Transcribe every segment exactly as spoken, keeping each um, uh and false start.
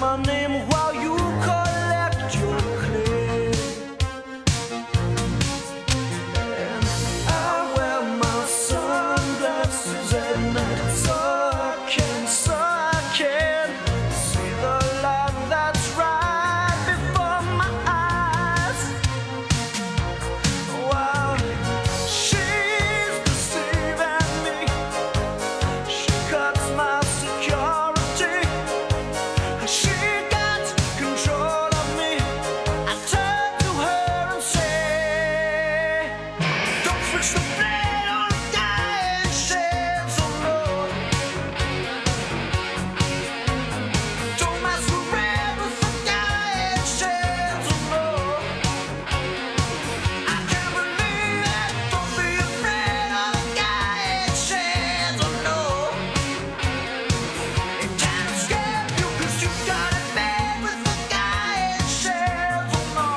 your name while you collect your clay. And I wear my sunglasses at night so I can, so I can see the light that's right before my eyes. Wow, she's deceiving me. She cuts my security. She got control of me. I turn to her and say, don't switch the blade on a guy in shades of blue. Don't masquerade with a guy in shades of blue. I can't believe it. Don't be afraid of a guy in shades of blue. It can't escape you 'cause you got it made with a guy in shades of blue.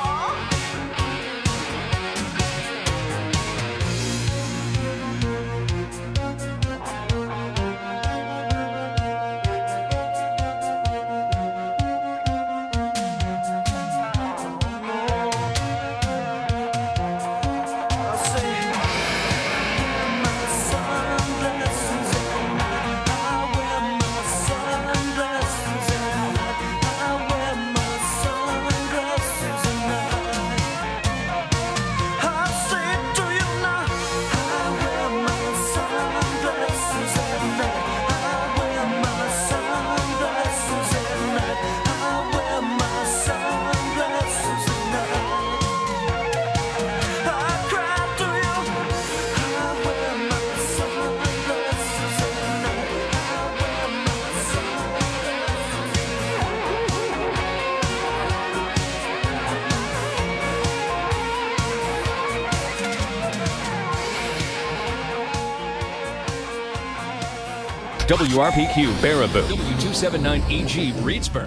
I say, my sunglasses at night. I wear my sunglasses at night. I wear my sunglasses at night. I say it to you now. I wear my sunglasses at night. I wear my sunglasses at night. I wear my sunglasses at night. I cry to you. I wear my sunglasses at night. I wear my sunglasses. W R P Q Baraboo, W two seventy-nine E G Reedsburg.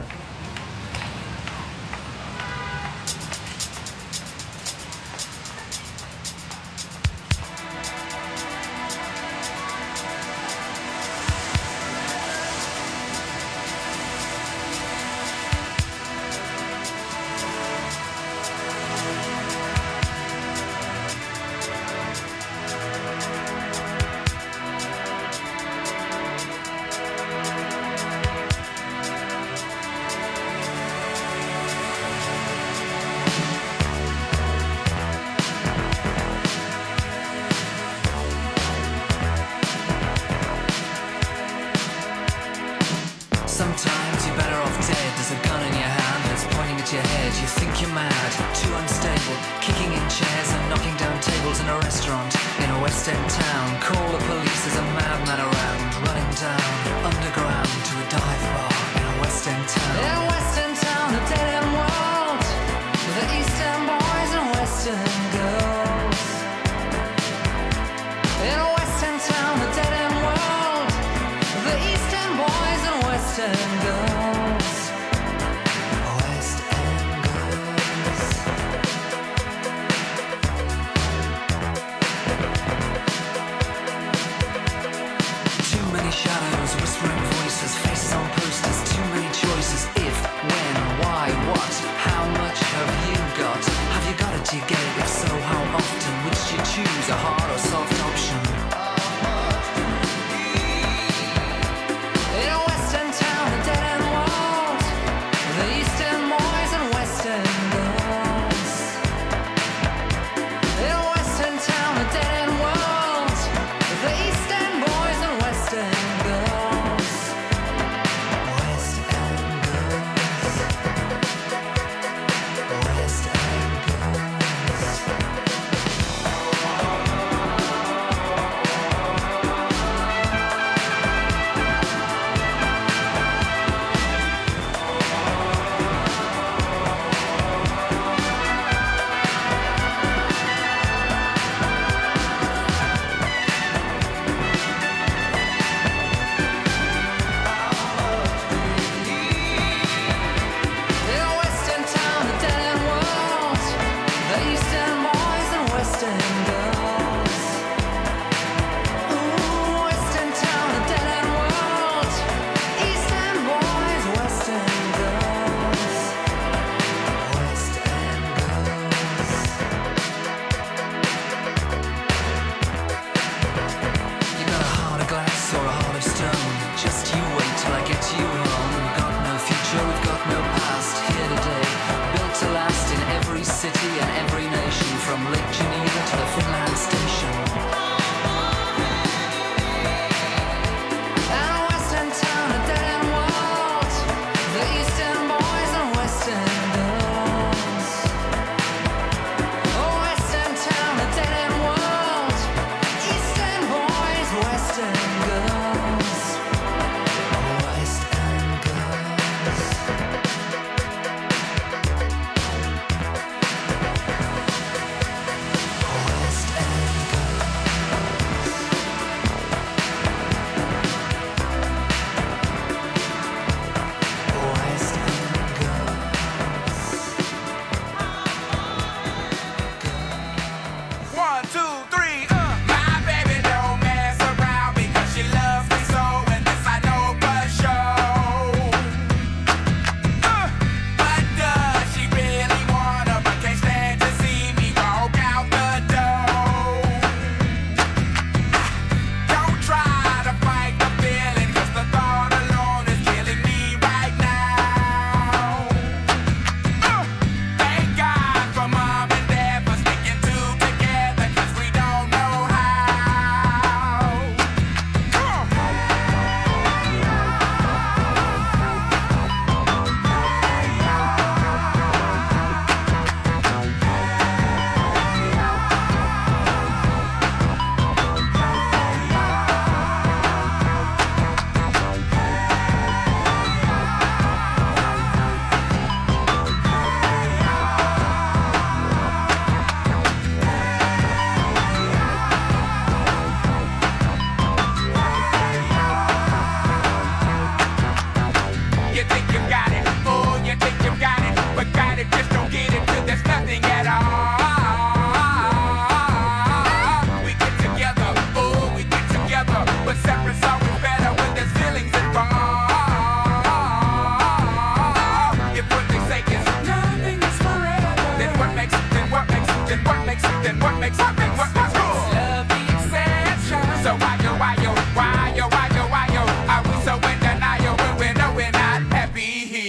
Sometimes you're better off dead. There's a gun in your hand that's pointing at your head. You think you're mad, too unstable, kicking in chairs and knocking down tables in a restaurant in a West End town. Call the police, there's a madman around, running down underground to a dive bar in a West End town. In a West End town, a dead end world, with the East End boys and West End girls. In a West End town, a dead end world, with the East End boys and West End girls. West End girls. Too many shadows, whispering voices, faces on posters.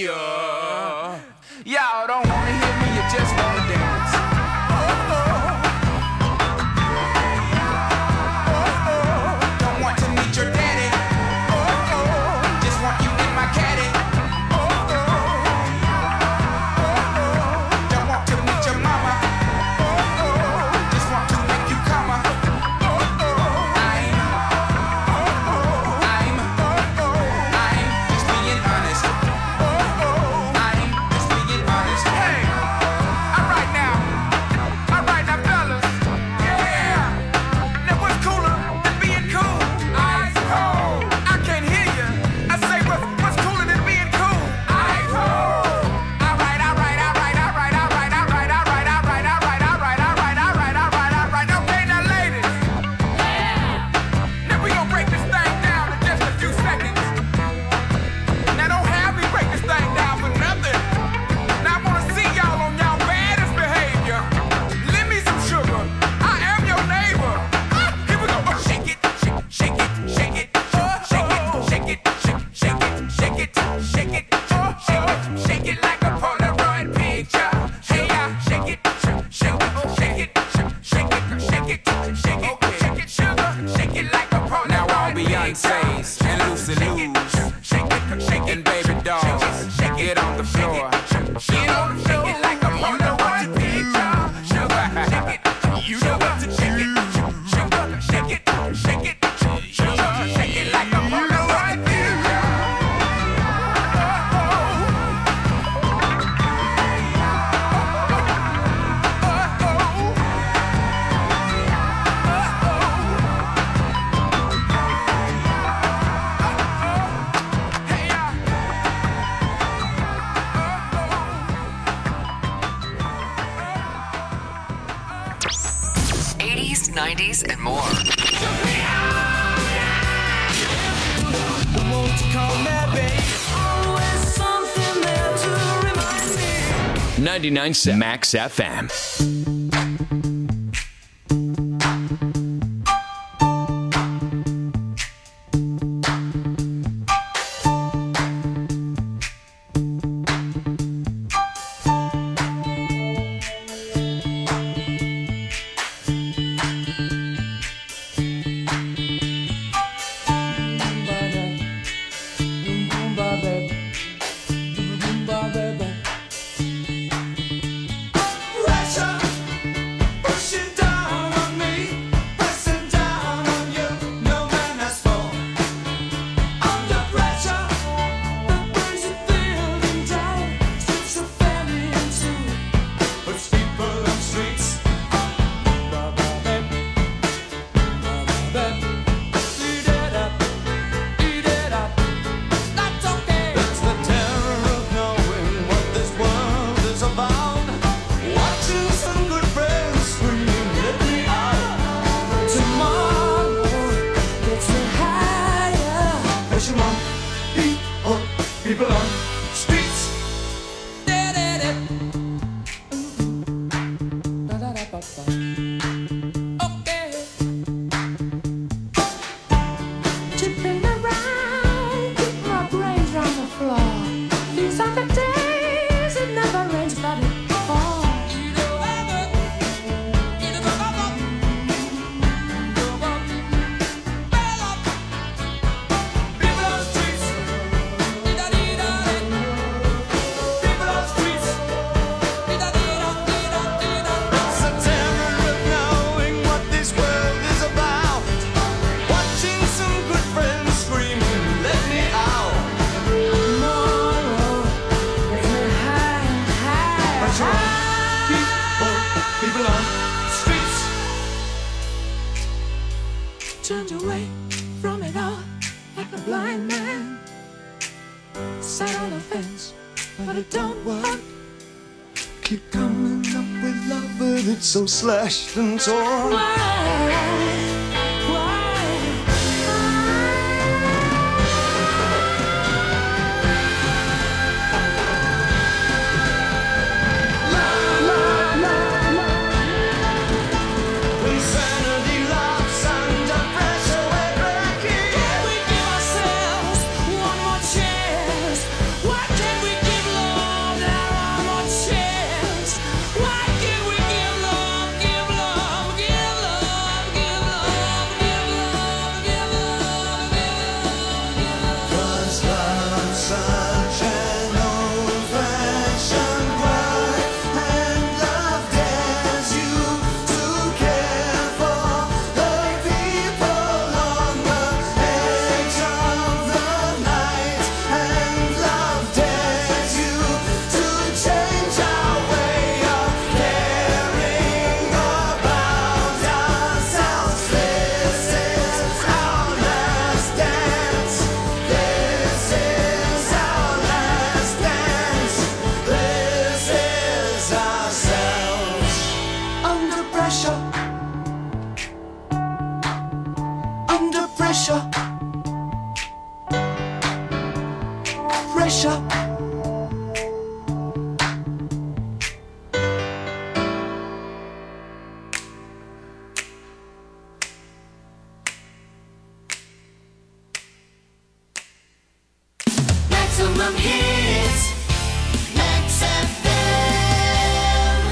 yeah. Y'all don't wanna hear me, you just wanna dance. Oh, oh. Oh, oh. Don't want to meet your daddy. Oh, oh. Just want you in my caddy. Oh, oh. Oh, oh. Don't want to meet your mama. Oh, oh. Just want to make you come. Oh, oh. I'm, oh, oh. I'm, oh, oh. I'm just being honest. Oh, oh. I'm just being honest. Hey, all right now, all right now, fellas. Yeah. Now what's cooler than being cool? Ice cold. I can't hear you. I say what's what's cooler than being cool? Ice cold. All right, all right, all right, all right, all right, all right, all right, all right, all right, all right, all right, all right, all right, all right. Okay, now ladies. Now we gonna break this thing down in just a few seconds. Now don't have me break this thing down for nothing. Now I wanna see y'all on y'all baddest behavior. Lend me some sugar. I am your neighbor. Ah, here we go. Oh, shake it, shake, shake it, shake it, shake it, shake it, shake, shake it, shake it, shake it, oh, shake it, shake it like a Polaroid picture. Hey, yeah, shake it, shake it, shake it, shake it, shake it, shake it, shake it, sugar, shake it like a Polaroid. Now all Beyonce's and Lucy Lou's and baby dolls, get on the floor. Get on the floor. Shake it like a Polaroid picture. Sugar, shake it. You know what to shake it. Sugar, shake it, shake it. Sugar, shake it like a Polaroid picture. Hey, yeah. eighties, nineties, and more. Won't you call me, babe? Always something there to remind me. ninety-nine point seven Max F M. Pressure pushing down on me, pressing down on you. No man has fallen under pressure that brings a building down, strips a family in two, puts people on streets. Eat it up, eat it up. That's okay. That's the terror of knowing what this world is about. Watching some good friends scream, let me out. Tomorrow gets me higher. Pressure on people, people on streets. Okay. Tipping around, keep my brains on the floor. These are the days it never rains, but it falls. People on streets. People on streets. It's the terror of knowing what this world is about. Watching some good friends scream, let me out. Tomorrow gets me high, high, high. People, people on streets. Turned away from it all like a blind man. Sat on the fence, but it don't work. Keep coming up with love, but it's so slashed and torn. Why? Why? La, la, la, la. Insanity loves under pressure, we're breaking. Can we give ourselves one more chance? Why can't we give Some hits, Max F M.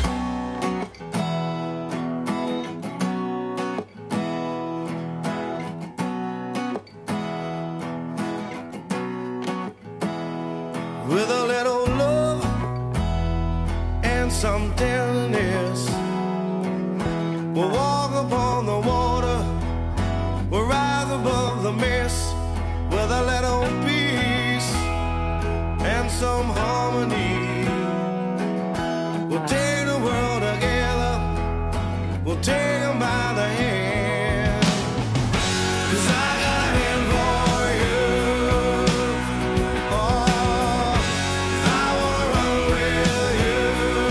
With a little love and some tenderness, we'll walk upon the water, we'll rise above the mist. With a little peace and some harmony, we'll take the world together, we'll take them by the hand. 'Cause I got a hand for you. Oh, I wanna run with you.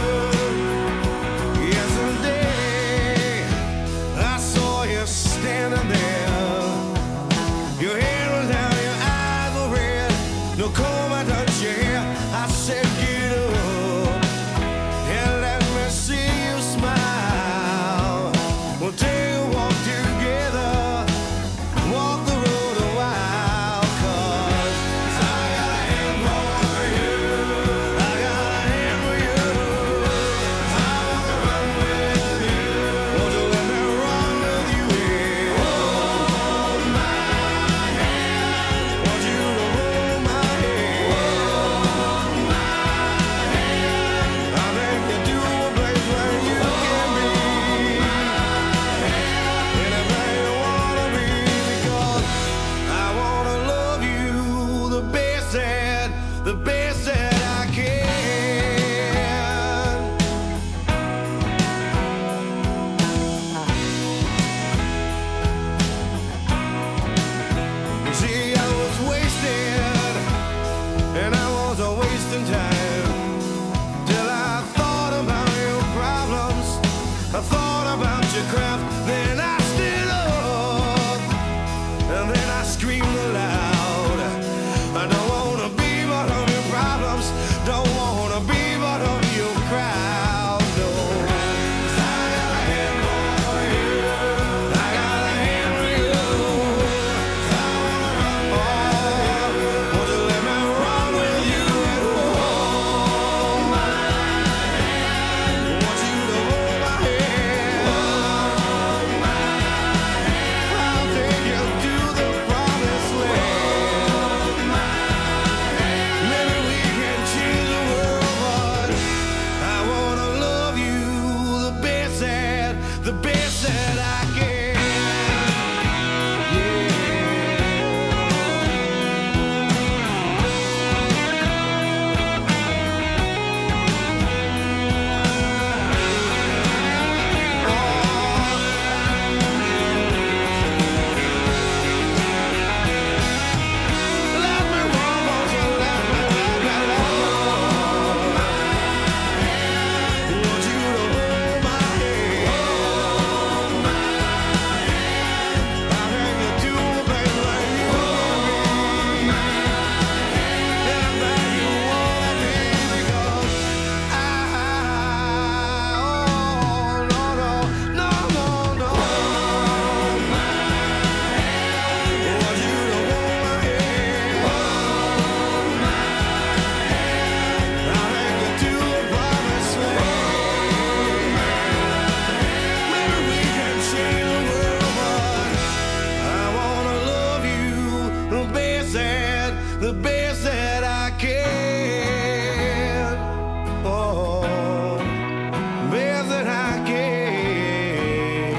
Yesterday, I saw you standing there. Your head was down, your eyes were red. No comb, I touched your hair. I said, get up and let me see you smile. We'll take a walk together, walk the road a while. 'Cause I got a hand for you, I got a hand for you. I wanna run with you. Won't you let me run with you? Yeah. Hold my hand. Want you to hold my hand. Hold my hand. I think you do a place where you can be anything you wanna be, because I wanna love you the best that, the best that I can. You see, I was wasted, and I was a wasting time, till I thought about your problems, I thought about your craft, then I stood up, and then I screamed aloud. I don't wanna be part of your problems, don't wanna be part of your crowd, no. 'Cause I got a hand for you, I got a hand for you. I wanna run with you. Won't you let me run with you? Hold my hand. Want you to hold my hand. Hold my hand. I'll take you to the promised land. Hold my hand. Maybe we can change the world, but I wanna love you the best that, the best that I can. Yeah. Let me run, won't you let me, let me run. Want you to hold my hand. Hold my hand. I think you do, baby, like you want me. Anything you wanna be, because I, oh, no, no, no, no, no. Hold my hand. Want you to hold my hand. Hold my hand. I think you do a promise land. Maybe we can change the world, but I wanna love you the best that, the best that I can. Oh, best that I can.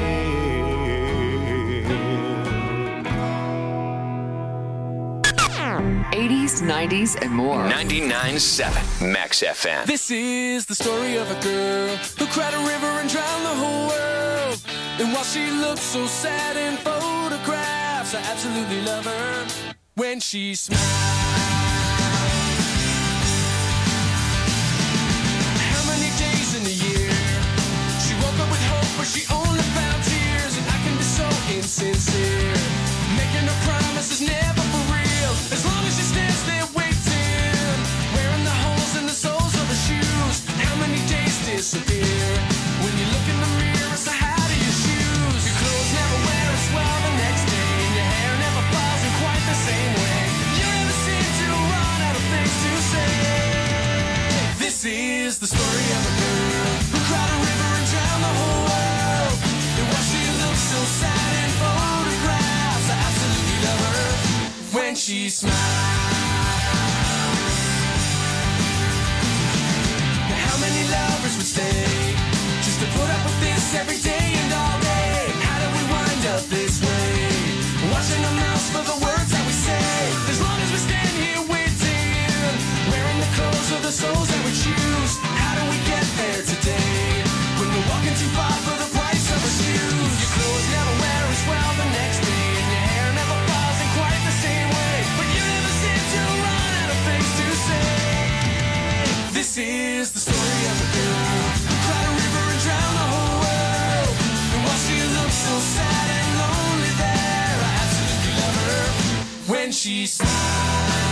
eighties, nineties, and more. ninety-nine point seven Max F M. This is the story of a girl who cried a river and drowned the whole world. And while she looks so sad in photographs, I absolutely love her when she smiles. How many days in a year she woke up with hope, but she only found tears? And I can be so insincere, making her promises never for real. As long as she stands there waiting, wearing the holes in the soles of her shoes. How many days disappear when you look in the mirror? So how do your shoes? Your clothes never wear as well the next day, and your hair never falls in quite the same way. You're ever seen she smiles. Now how many lovers would stay just to put up with this every day and all day? How do we wind up this way? Watching our mouths for the words that we say. As long as we stand here waiting, wearing the clothes of the souls that we choose. How do we get there today when we're walking too far for the price of our shoes? Your clothes never wear as well the next day, and your hair never falls in quite the same way. But you never seem to run out of things to say. This is the story of a girl who cried a river and drowned the whole world. And while she looks so sad and lonely there, I absolutely love her when she smiles.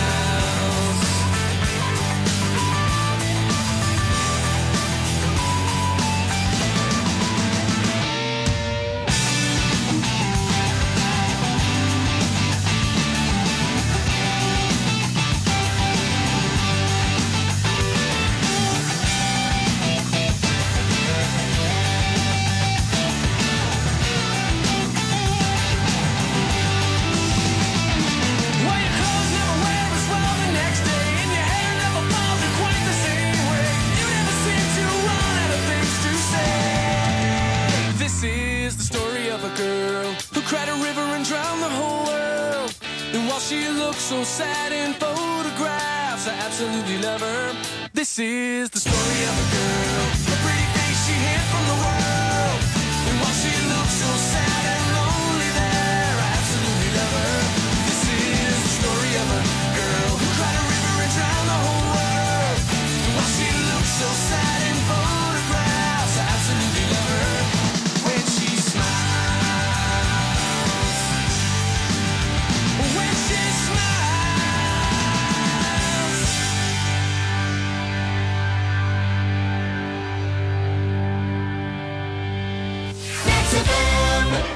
She looks so sad in photographs. I absolutely love her. This is the story of a girl, the pretty face she hid from the world. And while she looks so sad and lonely there, I absolutely love her. This is the story of a girl who cried a river and drowned the whole world. And while she looks so sad in photographs, I absolutely love her when she smiles. When she smiles.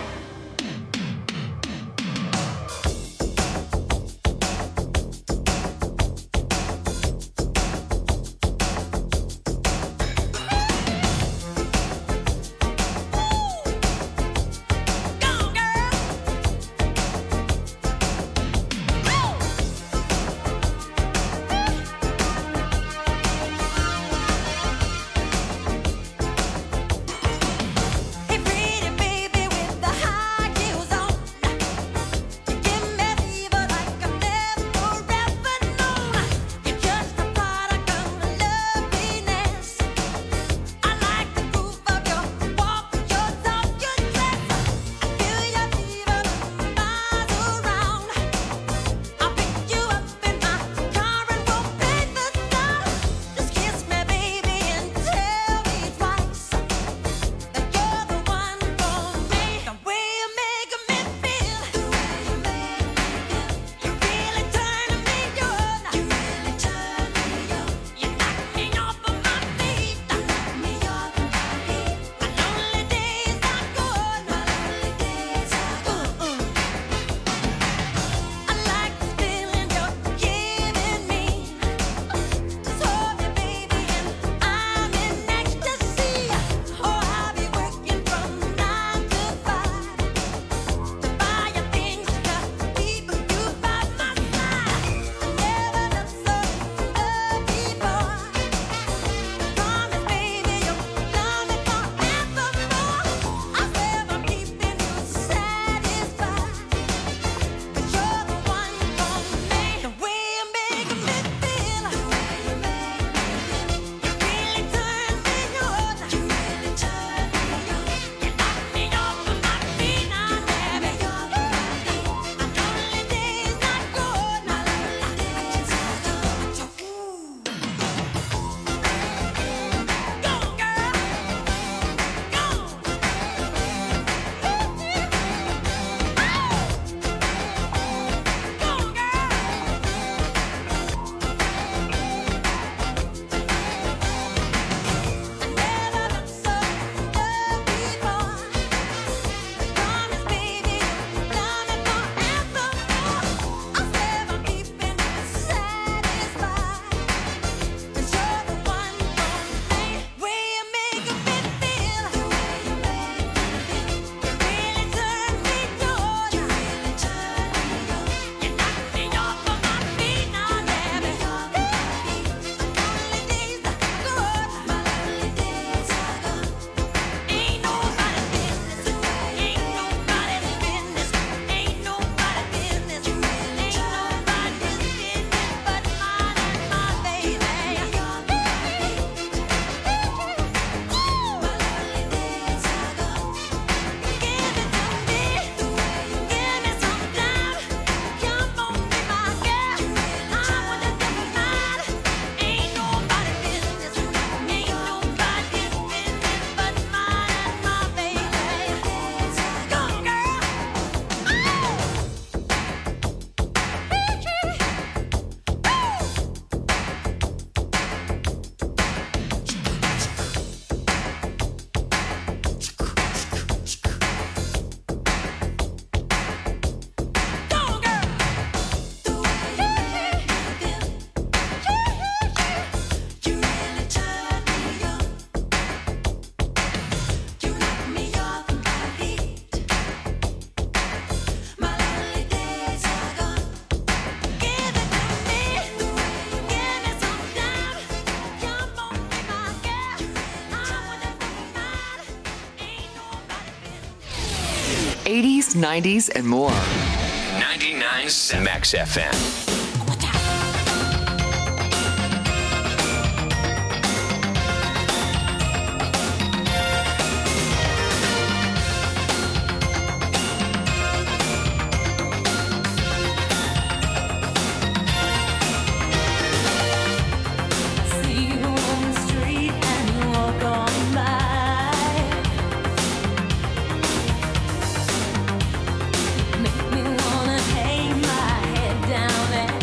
eighties, nineties, and more. ninety-nine point seven Max F M. Make me wanna hang my head down and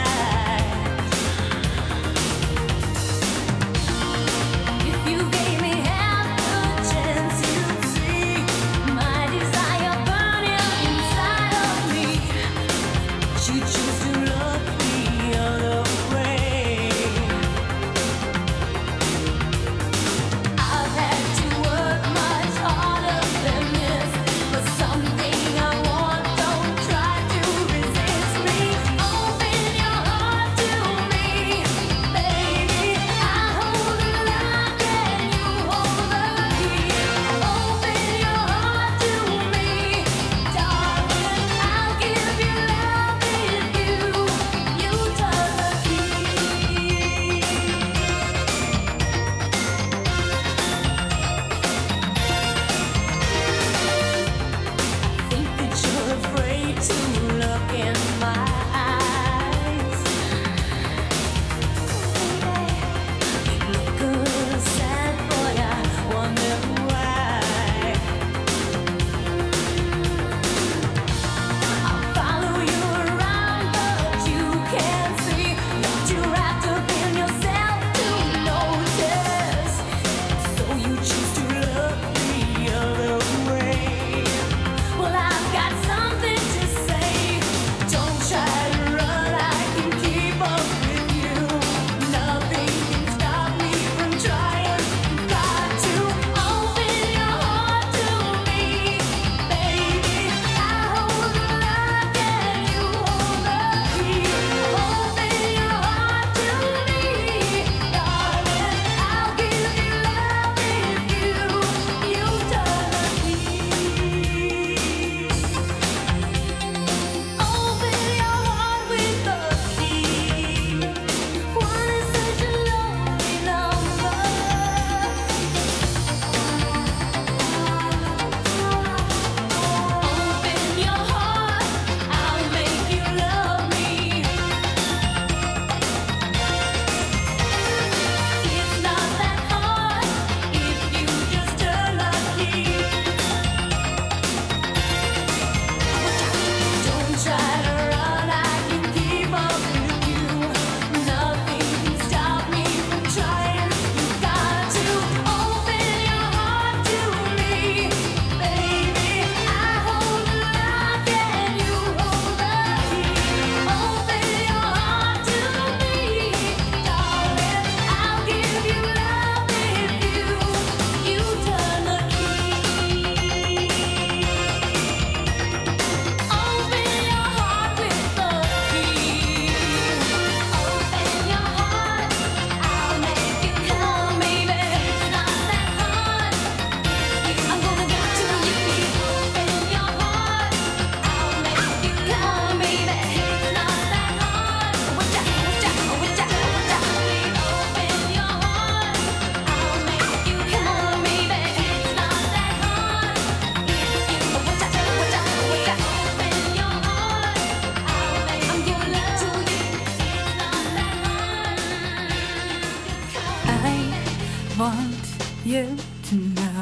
you to know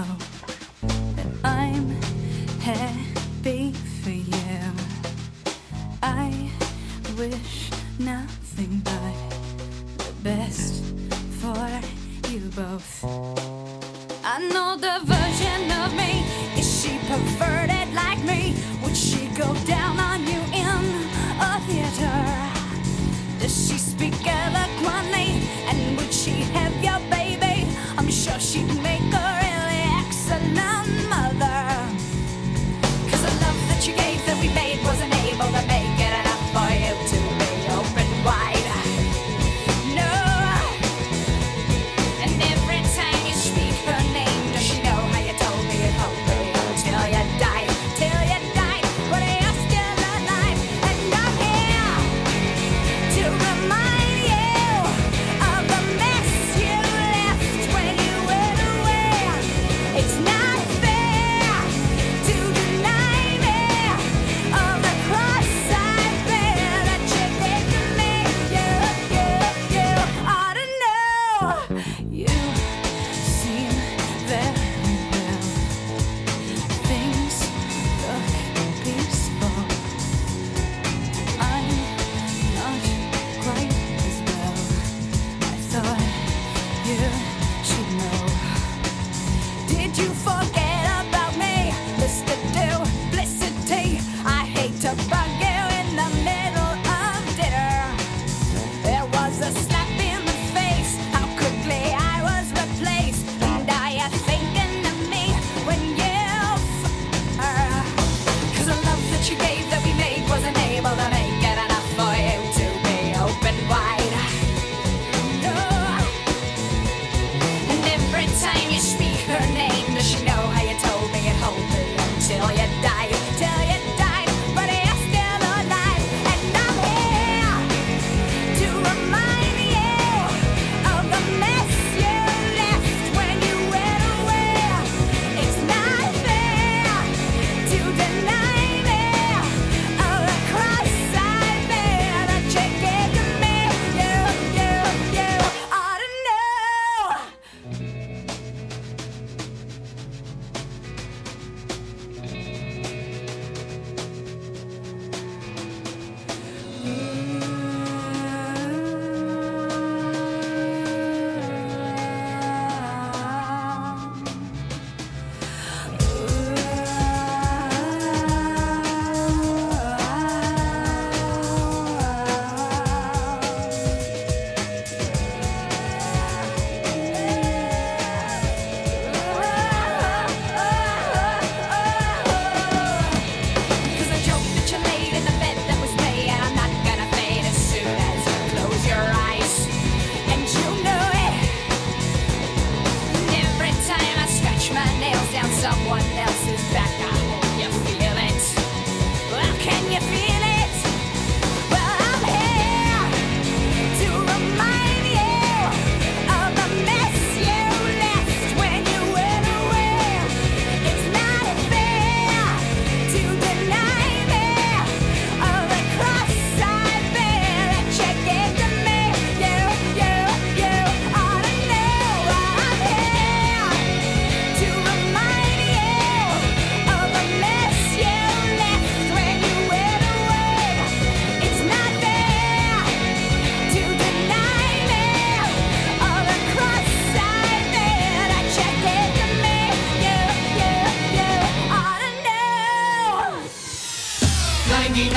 that I'm happy for you. I wish nothing but the best for you both. I know the version of me. Is she perverted like me? Would she go down on you in a theater? Does she speak eloquently? And would she have your baby? I'm sure she'd make a really excellent mother. Cause the love that you gave that we made wasn't able to make it enough for you to be open wide. No. And every time you speak her name, does she know how you told me you'd hold me until you died? Till you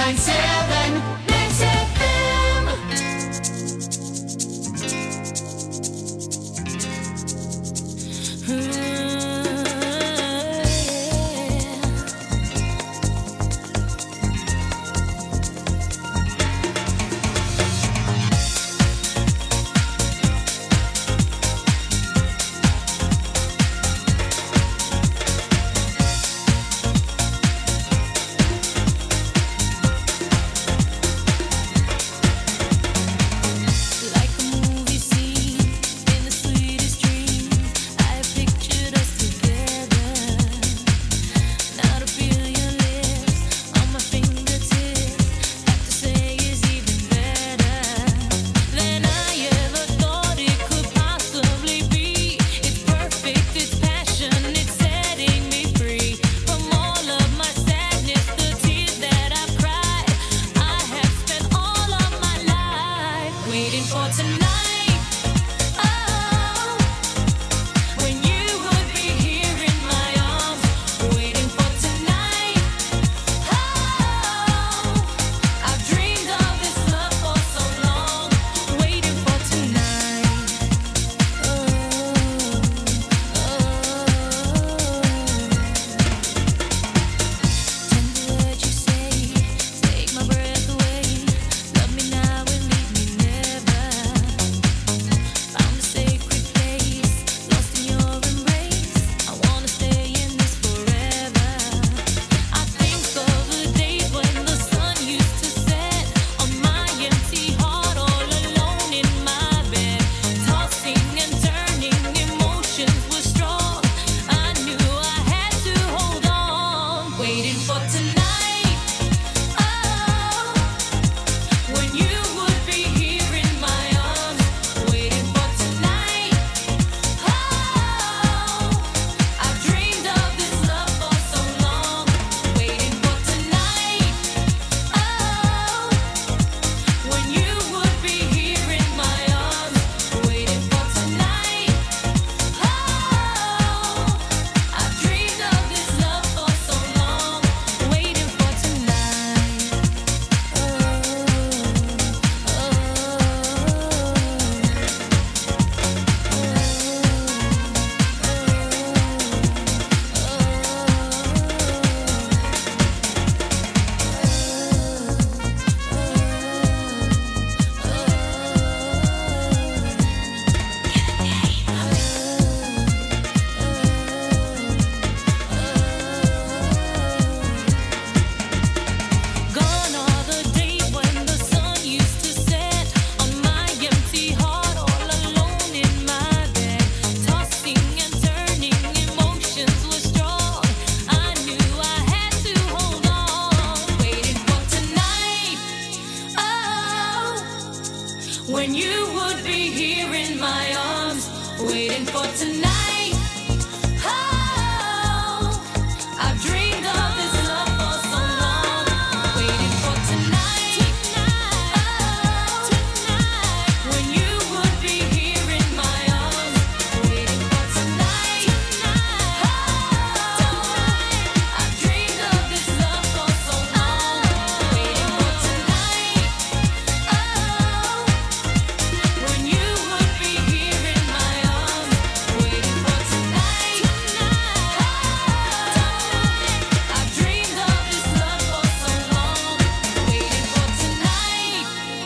ninety-nine point seven Mix F M. when you would be here in my arms, waiting for tonight. Oh, I've dreamed of this love for so long, waiting for tonight. Oh, tonight, when you would be here in my arms, waiting for tonight. Oh, tonight, I've dreamed of this love for so long, waiting for tonight. Oh, when you would be here in my arms, waiting for tonight. I've dreamed of this love for so long, waiting for tonight.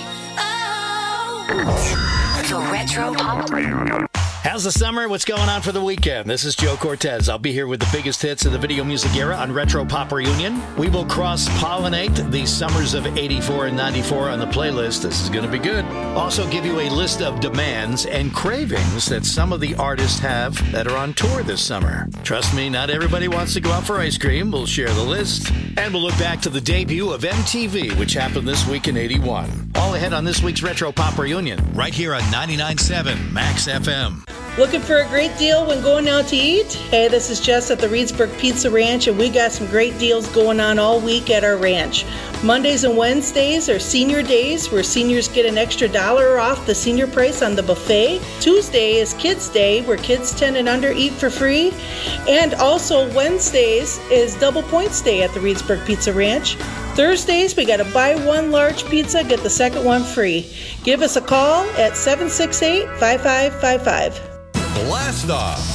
Oh, The Retro Pop Reunion. How's the summer? What's going on for the weekend? This is Joe Cortez. I'll be here with the biggest hits of the video music era on Retro Pop Reunion. We will cross-pollinate the summers of eighty-four and ninety-four on the playlist. This is going to be good. Also give you a list of demands and cravings that some of the artists have that are on tour this summer. Trust me, not everybody wants to go out for ice cream. We'll share the list. And we'll look back to the debut of M T V, which happened this week in eighty-one. All ahead on this week's Retro Pop Reunion, right here on ninety-nine point seven Max F M. Looking for a great deal when going out to eat? Hey, this is Jess at the Reedsburg Pizza Ranch, and we got some great deals going on all week at our ranch. Mondays and Wednesdays are senior days, where seniors get an extra dollar off the senior price on the buffet. Tuesday is Kids Day, where kids ten and under eat for free. And also Wednesdays is Double Points Day at the Reedsburg Pizza Ranch. Thursdays, we got a buy one large pizza, get the second one free. Give us a call at seven six eight, five five five five. Blast Off!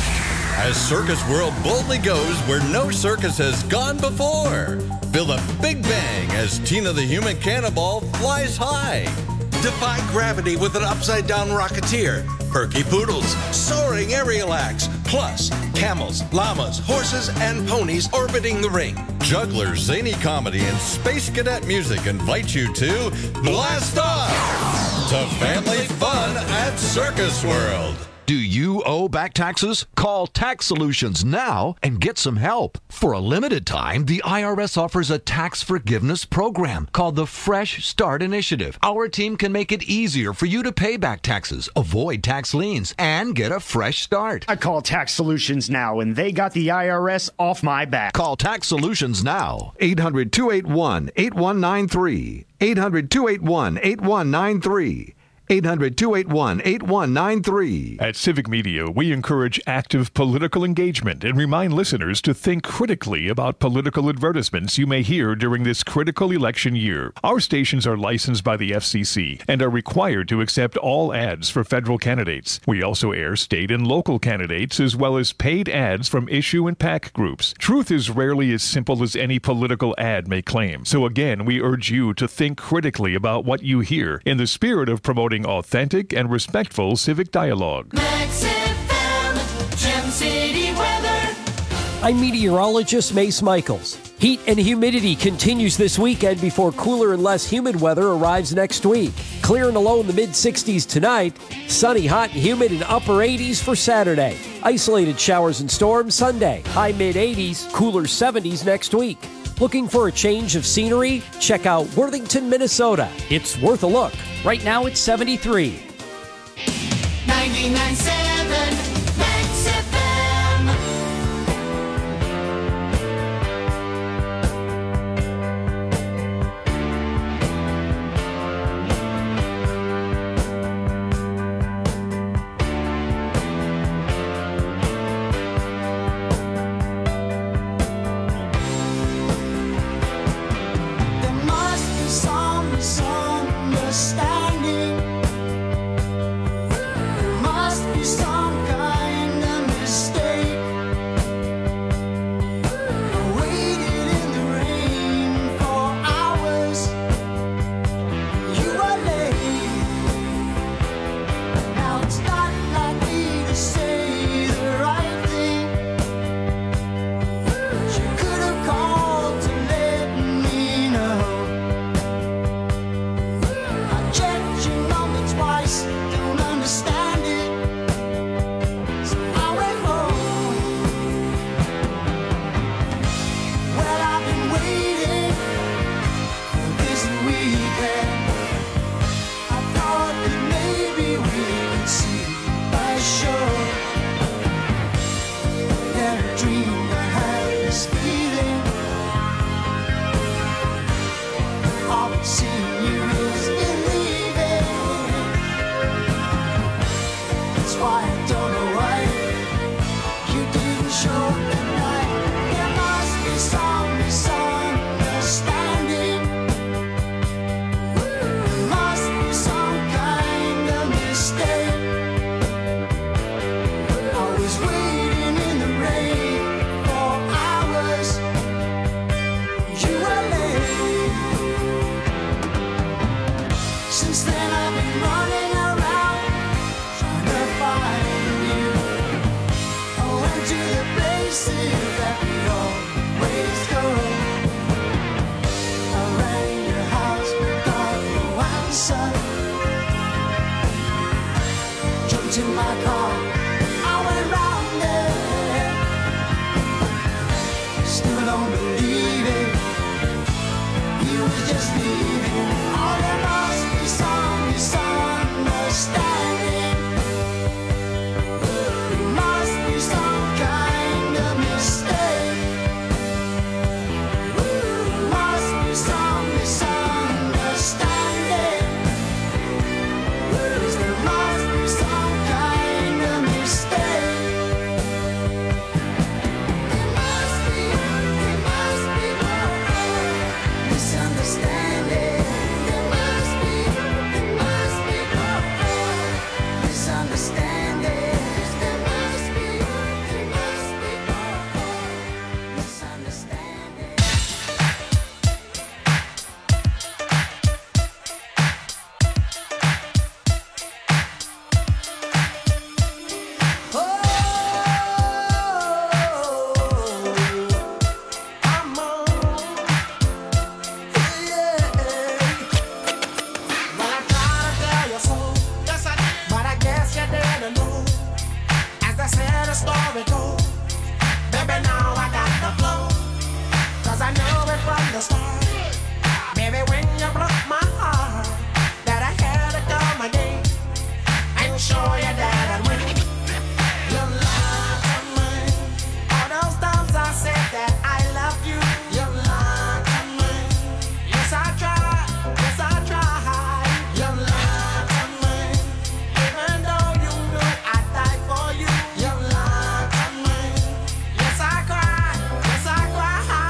As Circus World boldly goes where no circus has gone before. Feel the big bang as Tina the Human Cannonball flies high. Defy gravity with an upside-down rocketeer. Perky poodles, soaring aerial acts, plus camels, llamas, horses, and ponies orbiting the ring. Jugglers, zany comedy, and space cadet music invite you to Blast Off! To family fun at Circus World. Do you owe back taxes? Call Tax Solutions now and get some help. For a limited time, the I R S offers a tax forgiveness program called the Fresh Start Initiative. Our team can make it easier for you to pay back taxes, avoid tax liens, and get a fresh start. I call Tax Solutions now, and they got the I R S off my back. Call Tax Solutions now. eight hundred, two eight one, eight one nine three. eight hundred, two eight one, eight one nine three. eight hundred, two eight one, eight one nine three. At Civic Media, we encourage active political engagement and remind listeners to think critically about political advertisements you may hear during this critical election year. Our stations are licensed by the F C C and are required to accept all ads for federal candidates. We also air state and local candidates as well as paid ads from issue and PAC groups. Truth is rarely as simple as any political ad may claim. So again, we urge you to think critically about what you hear in the spirit of promoting authentic and respectful civic dialogue. Max F M, Gem City weather. I'm meteorologist Mace Michaels. Heat and humidity continues this weekend before cooler and less humid weather arrives next week. Clear and a low in the mid sixties tonight. Sunny, hot, and humid in upper eighties for Saturday. Isolated showers and storms Sunday. High mid eighties, cooler seventies next week. Looking for a change of scenery? Check out Worthington, Minnesota. It's worth a look. Right now it's seventy-three. ninety-nine point seven Max F M. There must be some misunderstanding. There must be some kind of mistake. I waited in the rain for hours. You were late. Now it's not like me to say the right thing. You could have called to let me know. I checked your number twice, don't understand it. So I went home. Well, I've been waiting for this weekend. I thought that maybe we could see a show. Never dreamed I had this feeling. All I've seen you is believing. That's why I don't know why you didn't show that night. There must be some misunderstanding. There must be some kind of mistake. I was waiting in the rain for hours. You were late. Since then I've been running around trying to find you. I went to the places that we always go. I rang your house but got no answer. Jumped in my car, I went round there. Still don't believe it. You was just leaving. Oh, there must be some misunderstanding. There must be some kind of mistake. There must be some misunderstanding. 'Cause there must be some kind of mistake. There must be, there must misunderstanding. There must be, there must be misunderstanding. The start. Baby, when you broke my heart, that I had to come again and show you that I'd win. You lied to me. All those times I said that I love you, you lied to me. Yes, I tried, yes, I tried. You lied to me. Even though you knew I'd die for you, you lied to me. Yes, I cried, yes, I cried.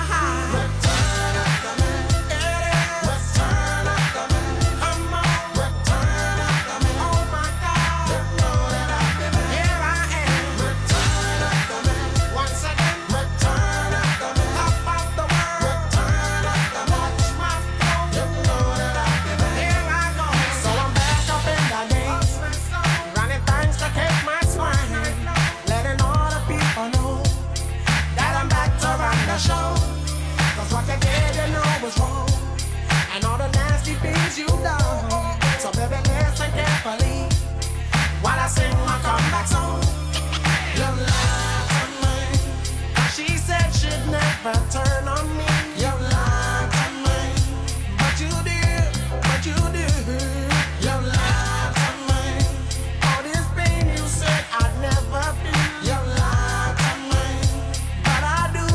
Show, cause what you did you know was wrong, and all the nasty things you done. So baby, listen carefully while I sing my comeback song. You lied to me. She said she'd never turn on me. You lied to me, but you did, but you did. You lied to me. All this pain you said I'd never feel. You lied to me, but I do.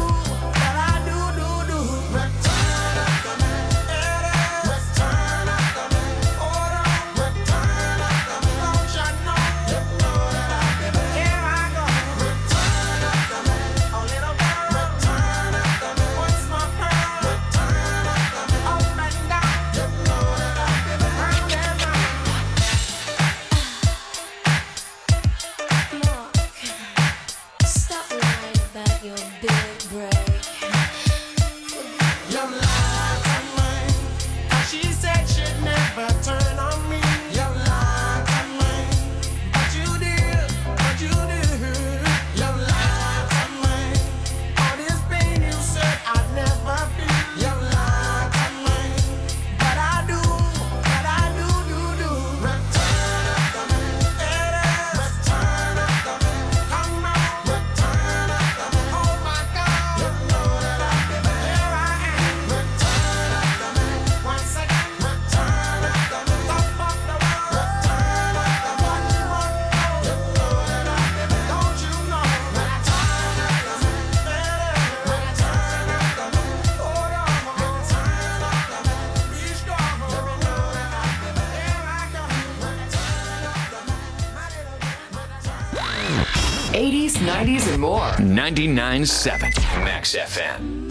eighties, nineties, and more. ninety-nine point seven Max F M.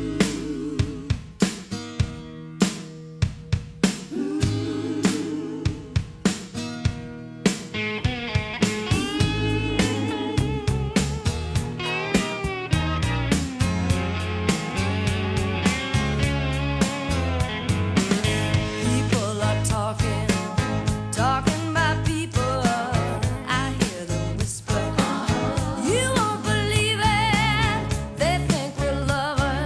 People are talking, talking about people. I hear them whisper. You won't believe it. They think we're lovers.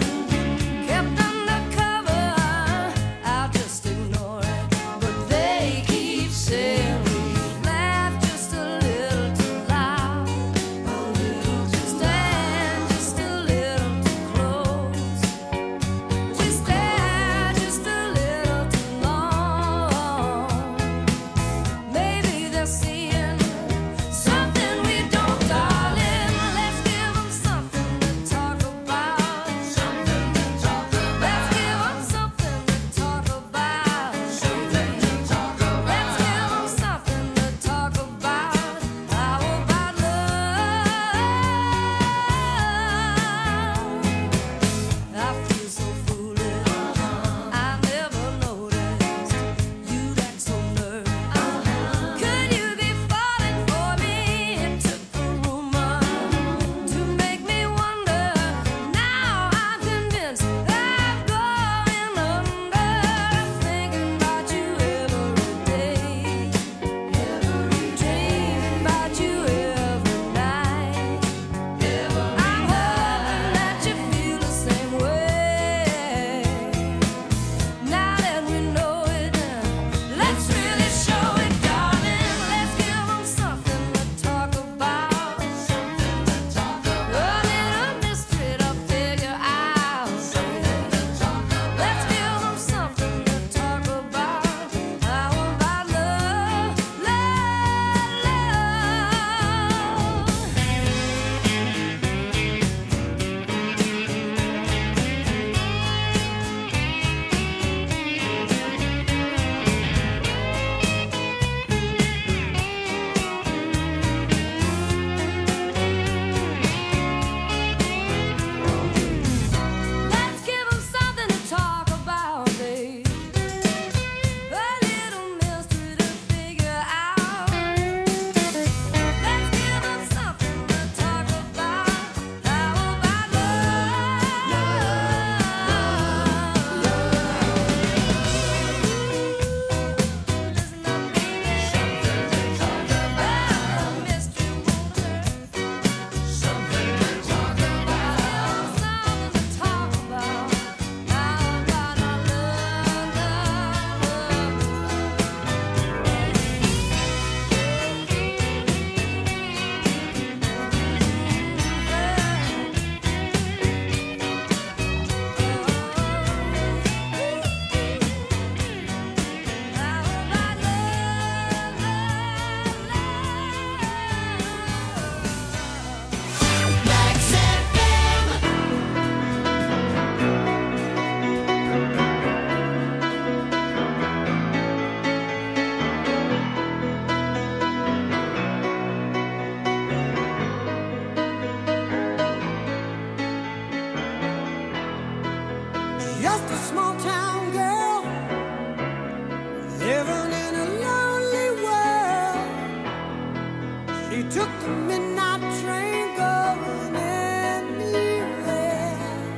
took the midnight train going anywhere.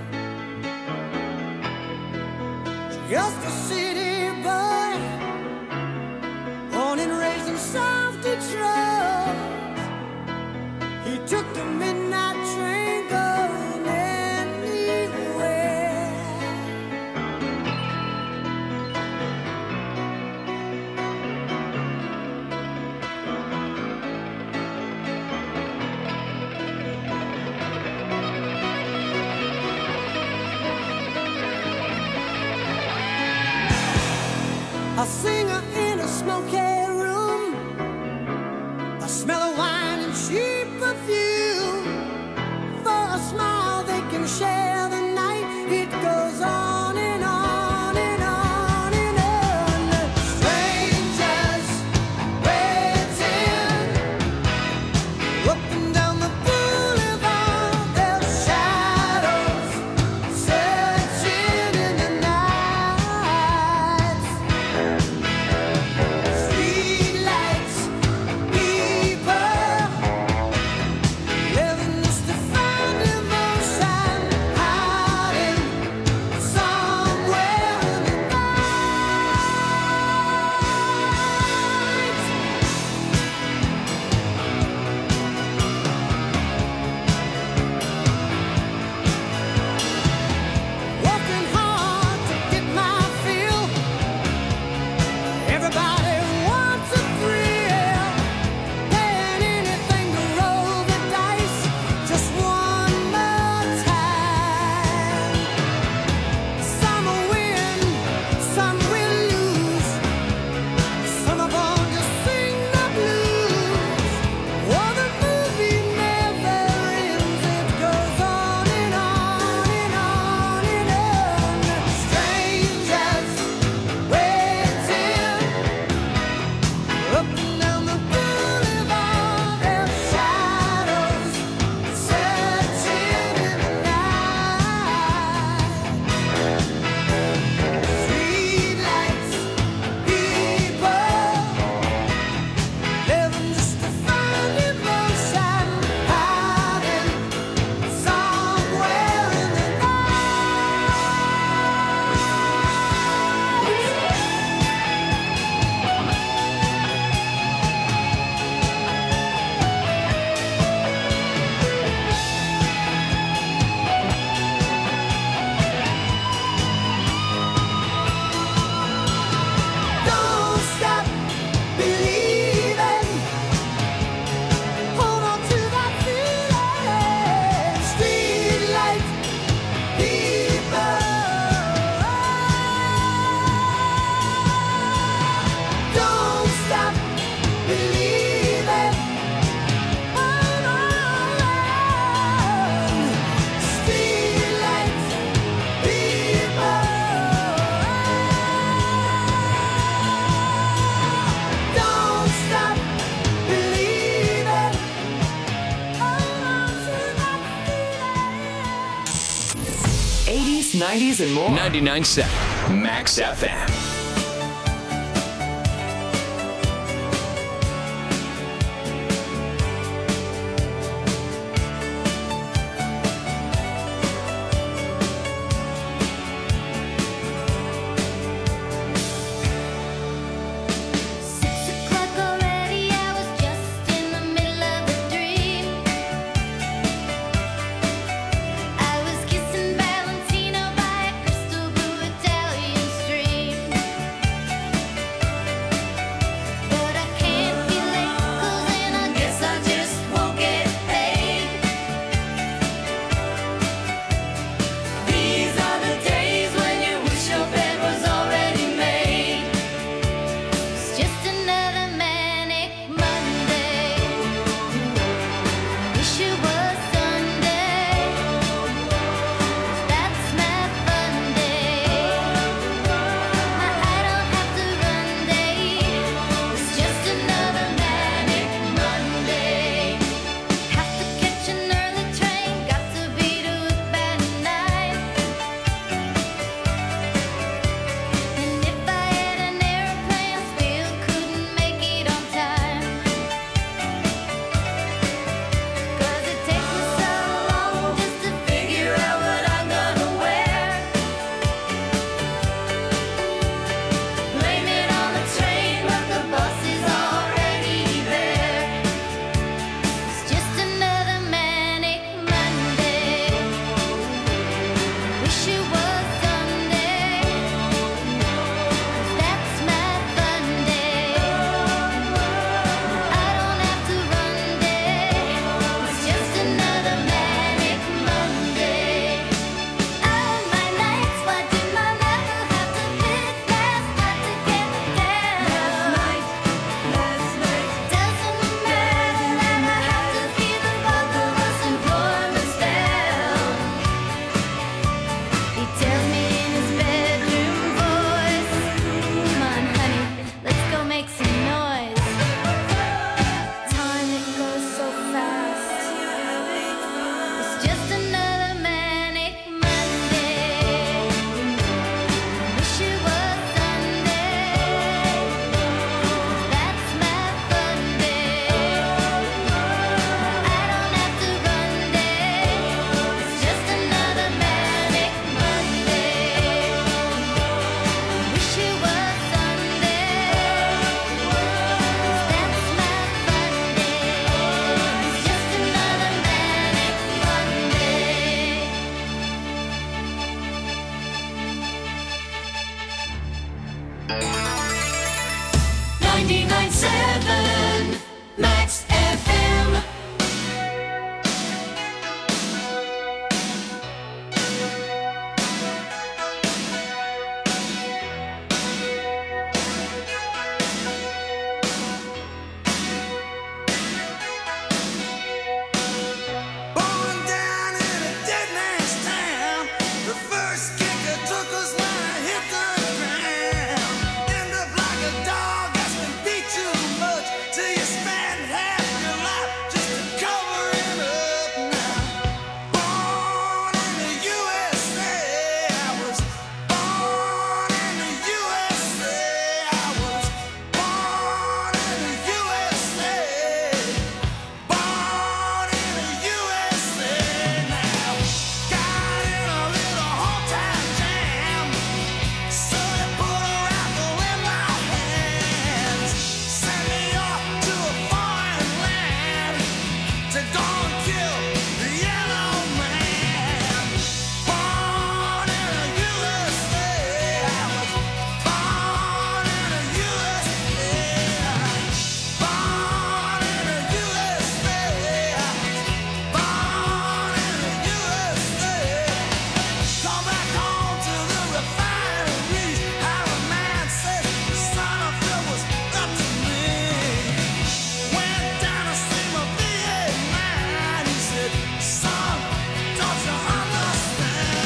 Just a city boy, born and raised in South Detroit. He took the midnight train going anywhere. A singer in a smoky room, a smell of wine and cheap perfume. For a smile they can share the night. It goes on and on and on and on. Strangers waiting up and down the boulevard, their shadows searching in the night. Streetlights, people living just to find emotion, hiding somewhere in the working hard to get my fill. Everybody wants a thrill, paying anything to roll the dice just one more time. Some will win, some will lose. Some are born to sing the blues. Oh, the movie never ends. It goes on and on and on and on. Strangers waiting up and down the boulevard, their shadows searching in the night. Streetlights, people living just to find emotion, hiding somewhere in the Don't stop believing. Hold on to that feeling. Streetlight people. Don't stop believing. Hold on. Streetlight people. Don't stop believing. Hold on to that feeling. eighties, nineties, and more. ninety-nine point seven Max F M.